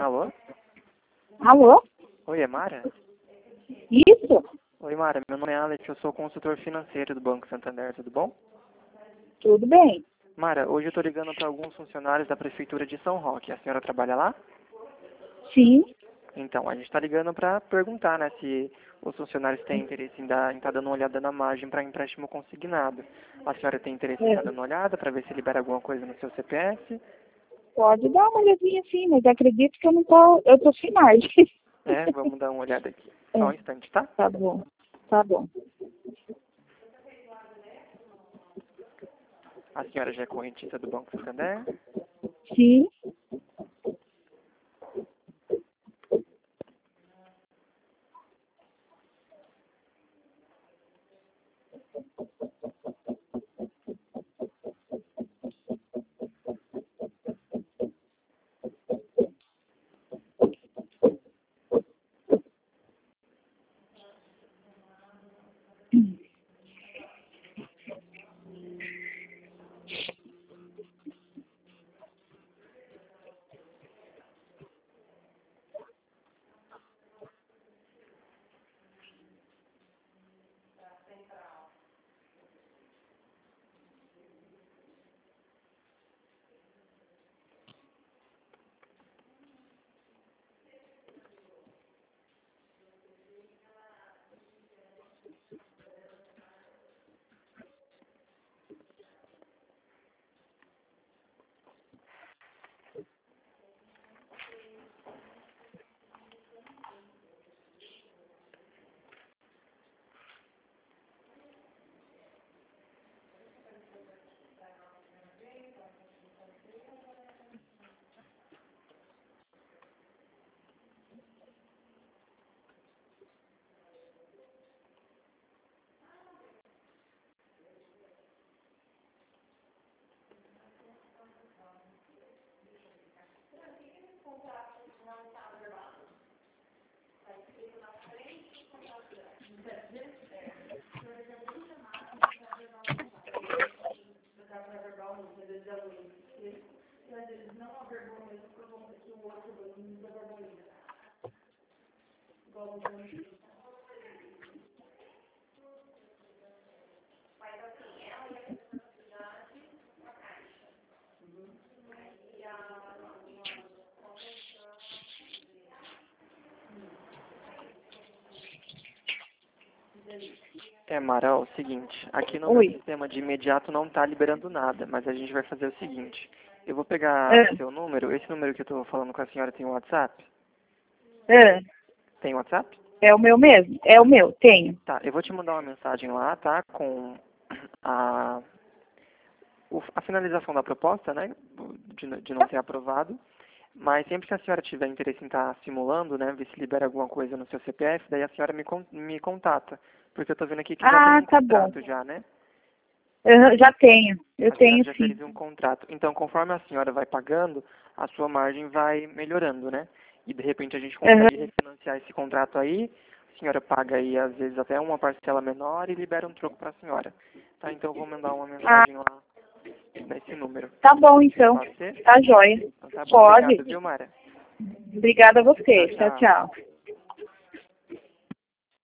Alô? Alô? Oi, é Mara? Isso? Oi, Mara. Meu nome é Alex, eu sou consultor financeiro do Banco Santander, tudo bom? Tudo bem? Mara, hoje eu estou ligando para alguns funcionários da Prefeitura de São Roque. A senhora trabalha lá? Sim. Então, a gente está ligando para perguntar, né, se os funcionários têm interesse em estar dando uma olhada na margem para empréstimo consignado. A senhora tem interesse em estar dando uma olhada para ver se libera alguma coisa no seu CPF? Pode dar uma olhadinha sim, mas acredito que eu tô sem margem. É, vamos dar uma olhada aqui. Só um instante, tá? Tá bom, tá bom. A senhora já é correntista do Banco Santander? Sim. Mara, ó, o seguinte, aqui no meu sistema de imediato não está liberando nada, mas a gente vai fazer o seguinte, eu vou pegar seu número, esse número que eu estou falando com a senhora tem WhatsApp? Tem WhatsApp? É o meu mesmo? É o meu, tenho. Tá, eu vou te mandar uma mensagem lá, tá, com a, a finalização da proposta, né, de não ter aprovado, mas sempre que a senhora tiver interesse em estar simulando, né, ver se libera alguma coisa no seu CPF, daí a senhora me contata, porque eu estou vendo aqui que já tem um contrato já, né? Eu já tenho, eu tenho já sim. teve um contrato. Então, conforme a senhora vai pagando, a sua margem vai melhorando, né? E de repente a gente consegue refinanciar esse contrato aí, a senhora paga aí às vezes até uma parcela menor e libera um troco para a senhora. Tá? Então eu vou mandar uma mensagem lá nesse número. Tá bom então, Pode ser? tá jóia. Então, tá bom. Pode. Obrigado, viu, Mara? Obrigada a você. Tchau, Tchau, tchau. tchau.